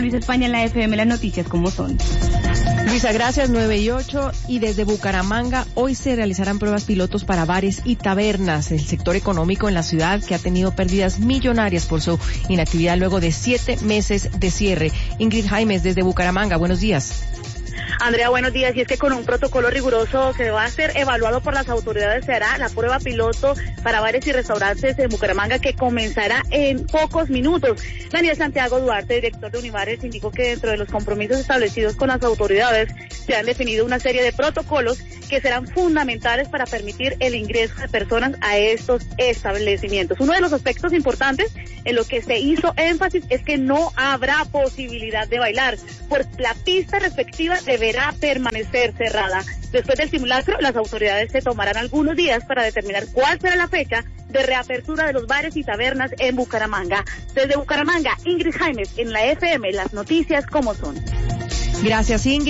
Luisa España en la FM, las noticias como son. Luisa, gracias, 9:08. Y desde Bucaramanga, hoy se realizarán pruebas pilotos para bares y tabernas, el sector económico en la ciudad que ha tenido pérdidas millonarias por su inactividad luego de 7 meses de cierre. Ingrid Jaimes, desde Bucaramanga, buenos días. Andrea, buenos días. Y es que con un protocolo riguroso que va a ser evaluado por las autoridades se hará la prueba piloto para bares y restaurantes en Bucaramanga, que comenzará en pocos minutos. Daniel Santiago Duarte, director de Unibares, indicó que dentro de los compromisos establecidos con las autoridades se han definido una serie de protocolos que serán fundamentales para permitir el ingreso de personas a estos establecimientos. Uno de los aspectos importantes en lo que se hizo énfasis es que no habrá posibilidad de bailar, porque la pista respectiva deberá permanecer cerrada. Después del simulacro, las autoridades se tomarán algunos días para determinar cuál será la fecha de reapertura de los bares y tabernas en Bucaramanga. Desde Bucaramanga, Ingrid Jaimes, en la FM, las noticias como son. Gracias, Ingrid.